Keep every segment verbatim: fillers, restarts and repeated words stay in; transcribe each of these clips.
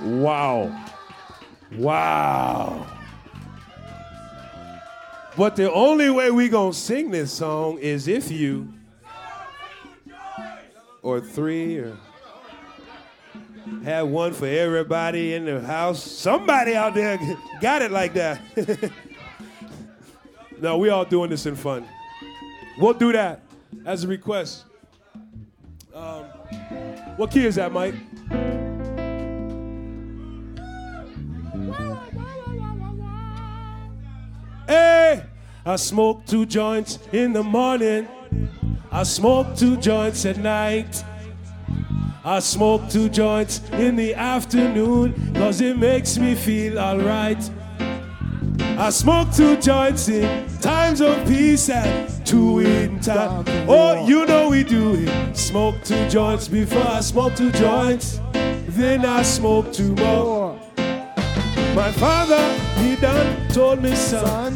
Wow. Wow. But the only way we gonna sing this song is if you, or three, or have one for everybody in the house. Somebody out there got it like that. No, we all doing this in fun. We'll do that as a request. Um, what key is that, Mike? Hey, I smoke two joints in the morning. I smoke two joints at night. I smoke two joints in the afternoon, cause it makes me feel alright. I smoke two joints in times of peace and two in time. Oh, you know we do it. Smoke two joints before I smoke two joints. Then I smoke two more. My father, he done told me, son.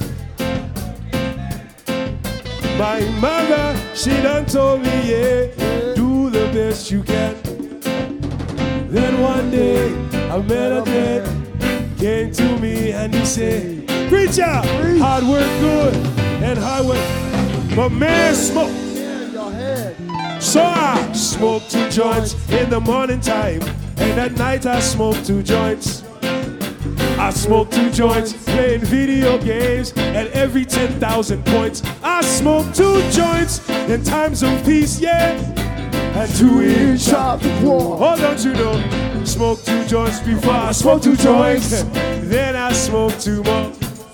My mother, she done told me, yeah, do the best you can. Then one day, I met a dad, came to me and he said, preacher, hard work good and hard work, but man, smoke. So I smoke two joints in the morning time, and at night I smoke two joints. I smoke two joints playing video games, and every ten thousand points I smoke two joints in times of peace, yeah, and two in sharp war. Oh, don't you know? Smoke two joints before I smoke two joints, then I smoke two more.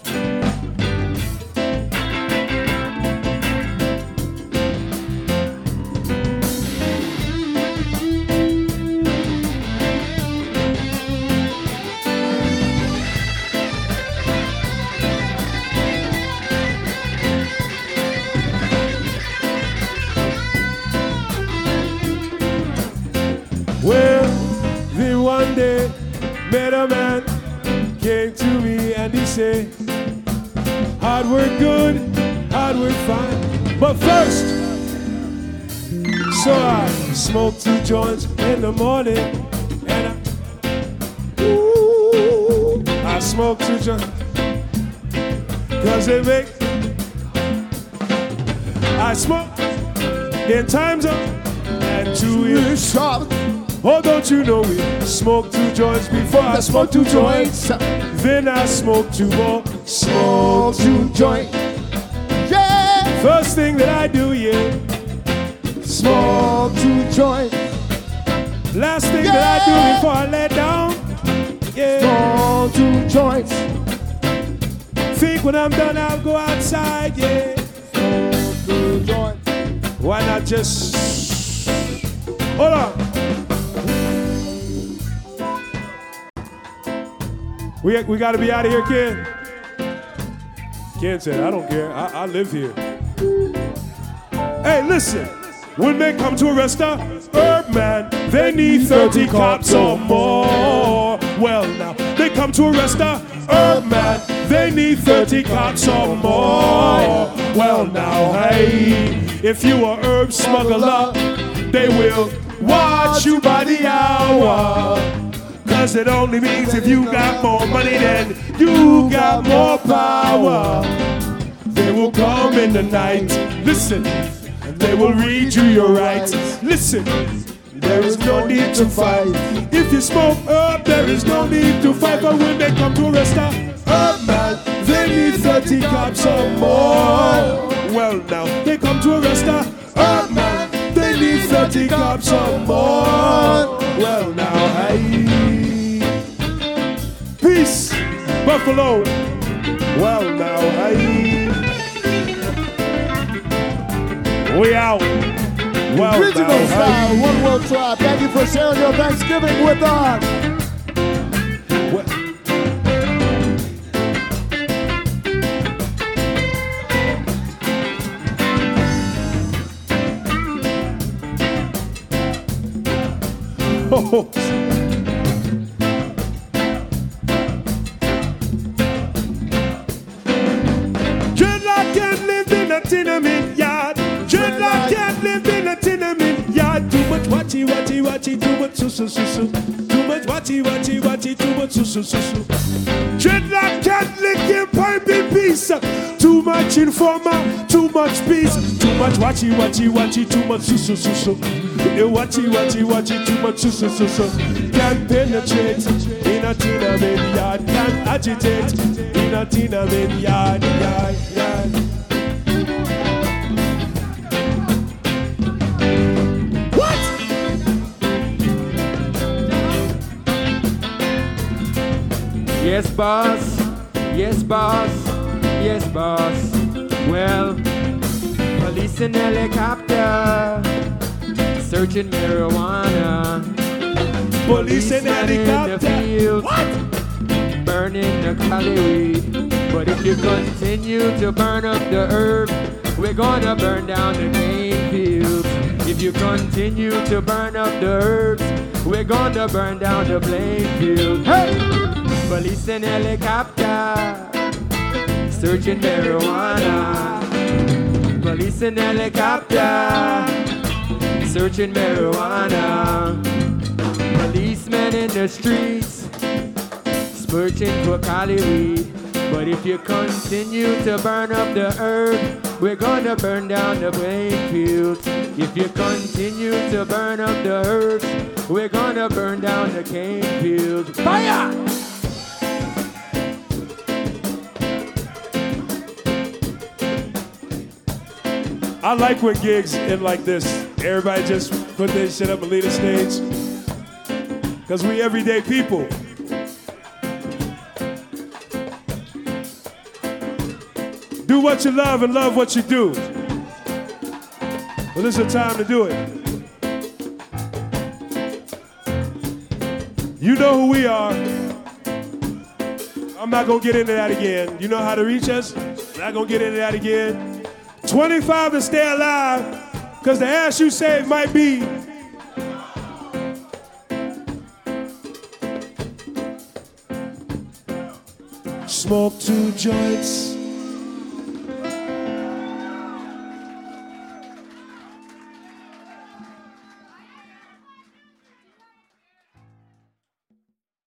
Well, then one day, met a man, came to me and he said, hard work good, hard work fine, but first, so I smoked two joints in the morning, and I, ooh, I smoked two joints, cause they make, I smoke in times of, and two years sharp. Oh, don't you know we smoke two joints before I smoke two joints. Then I smoke two more. Smoke two joints. Yeah. First thing that I do, yeah. Smoke two joints. Last thing yeah. that I do before I lay down, yeah. Smoke two joints. Think when I'm done, I'll go outside, yeah. Smoke two joints. Why not just hold on? We, we got to be out of here, Ken. Ken said, I don't care. I, I live here. Hey, listen. When they come to arrest a herb man, they need thirty cops or more. Well, now, they come to arrest a herb man, they need thirty cops or more. Well, now, hey, if you a herb smuggler, they will watch you by the hour. Cause it only means if you got more money, then you got more power. They will come in the night, listen, they will read you your rights. Listen, there is no need to fight. If you smoke herb, there is no need to fight. But when they come to arrest a herb man, they need thirty cops or more. Well now, they come to arrest a herb man, they need thirty cops or more. Well now, hey. Peace, Buffalo. Well now, hey. We out. Well Original now, style, hey. One World Tribe. Thank you for sharing your Thanksgiving with us. Well. Oh. Dreadlock can't live in a tenement yard. Dreadlock can't live in a tenement yard. Too much watchy, watchy, watchy, too much social. su su su. Too much watchy watchy watchy, too much su su su su. Dreadlock cat licking pipe in peace. Too much informer, too much peace. Too much watchy watchy watchy, too much su su su su. You watchy watchy watchy, too much su su su su. Can't penetrate in a tina baby yard. Can't agitate in a tina baby yard, yard, yard. Yes, boss. Yes, boss. Yes, boss. Well, police in helicopter searching marijuana. Police in helicopter. In the field, what? Burning the cali weed. But if you continue to burn up the herb, we're gonna burn down the cane fields. If you continue to burn up the herbs, we're gonna burn down the plain field. Hey! Police in helicopter searching marijuana. Police in helicopter searching marijuana. Policemen in the streets searching for cali weed. But if you continue to burn up the herb, we're gonna burn down the plain fields. If you continue to burn up the herbs, we're gonna burn down the cane fields. Fire! I like when gigs end like this. Everybody just put their shit up and leave the stage. Because we everyday people. Do what you love and love what you do. Well, this is the time to do it. You know who we are. I'm not gonna get into that again. You know how to reach us? I'm not gonna get into that again. twenty-five to stay alive, because the ass you save might be. Smoke two joints,